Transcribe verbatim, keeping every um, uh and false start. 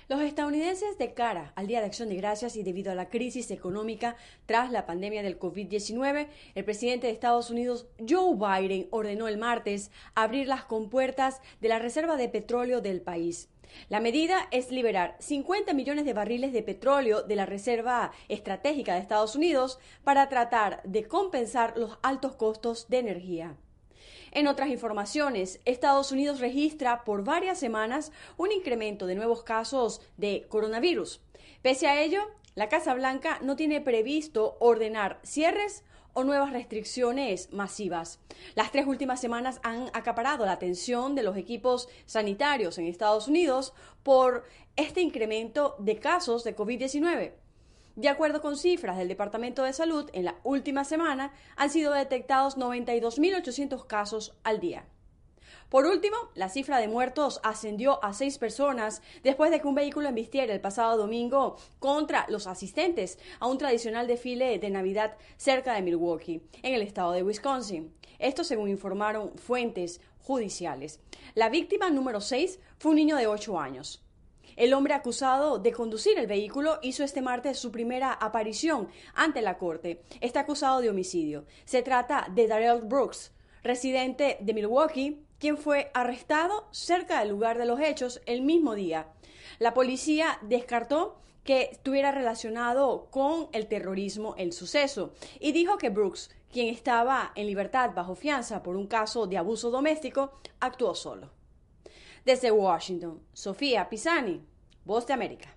Los estadounidenses, de cara al Día de Acción de Gracias y debido a la crisis económica tras la pandemia del COVID diecinueve, el presidente de Estados Unidos, Joe Biden, ordenó el martes abrir las compuertas de la reserva de petróleo del país. La medida es liberar cincuenta millones de barriles de petróleo de la reserva estratégica de Estados Unidos para tratar de compensar los altos costos de energía. En otras informaciones, Estados Unidos registra por varias semanas un incremento de nuevos casos de coronavirus. Pese a ello, la Casa Blanca no tiene previsto ordenar cierres o nuevas restricciones masivas. Las tres últimas semanas han acaparado la atención de los equipos sanitarios en Estados Unidos por este incremento de casos de COVID diecinueve. De acuerdo con cifras del Departamento de Salud, en la última semana han sido detectados noventa y dos mil ochocientos casos al día. Por último, la cifra de muertos ascendió a seis personas después de que un vehículo embistiera el pasado domingo contra los asistentes a un tradicional desfile de Navidad cerca de Milwaukee, en el estado de Wisconsin. Esto según informaron fuentes judiciales. La víctima número seis fue un niño de ocho años. El hombre acusado de conducir el vehículo hizo este martes su primera aparición ante la corte. Está acusado de homicidio. Se trata de Darrell Brooks, residente de Milwaukee, quien fue arrestado cerca del lugar de los hechos el mismo día. La policía descartó que estuviera relacionado con el terrorismo el suceso y dijo que Brooks, quien estaba en libertad bajo fianza por un caso de abuso doméstico, actuó solo. Desde Washington, Sofía Pisani, Voz de América.